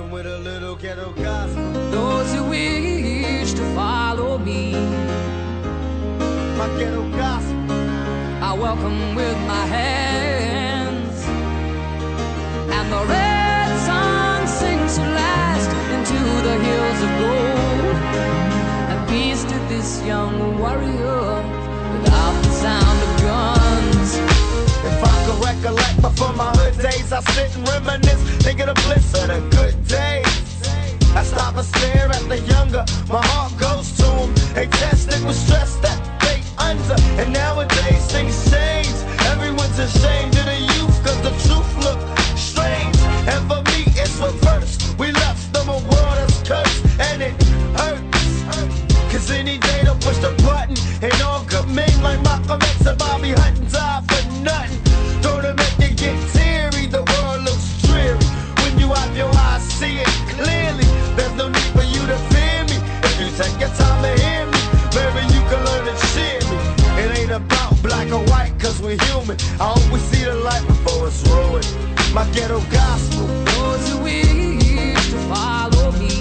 rocking with a little ghetto gospel. Those who wish to follow me, My ghetto gospel. I welcome with my hands. And the red sun sinks at last into the hills of gold. And peace to this young warrior without the sound of guns. If I could recollect before my hood days, I sit and reminisce, thinking of bliss of the good days. I stop and stare at the younger, my heart goes to them. They tested with stress that they under, and nowadays things change. Everyone's ashamed of the youth, cause the truth look strange. And for me it's reverse, we left them a world that's cursed, and it hurts. Cause any day they'll push the button, and all good men like Malcolm X and Bobby Hutton die for nothing. Don't it make you get teary, the world looks dreary. When you have your eyes, see it clearly. There's no need for you to fear me. If you take your time to hear me, maybe you can learn to cheer me. It ain't about black or white, cause we're human. I hope we see the light before it's ruined. My ghetto gospel. Those who wish to follow me,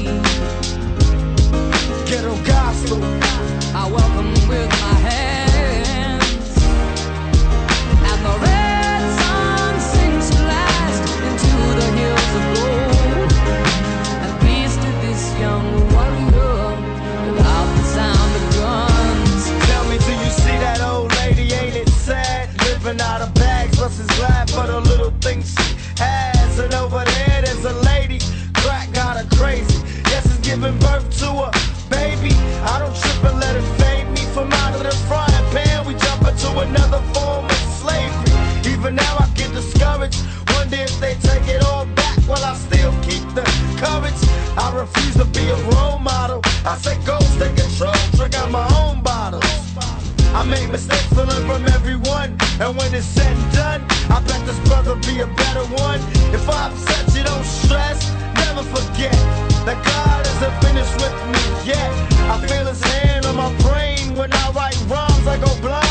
Ghetto gospel. I welcome with my hands. And the red sun sinks at last into the hills of gold. And peace to this young warrior without the sound of guns. Tell me, do you see that old lady? Ain't it sad? Living out of bags, plus is glad for the little things she has. And over there, there's a lady, crack got her crazy. Yes, it's giving birth to a baby. I don't trip and let it fade me. From out of the frying pan, we jump into another form of slavery. Even now I get discouraged, wonder if they take it all back. While I still keep the courage, I refuse to be a role model. I say ghost, take control, drink out my own bottles. I make mistakes to learn from everyone, and when it's said and done, I bet this brother be a better one. If I upset you, don't stress, never forget that God isn't finished with me yet. I feel his hand on my brain when I write rhymes, I go blind.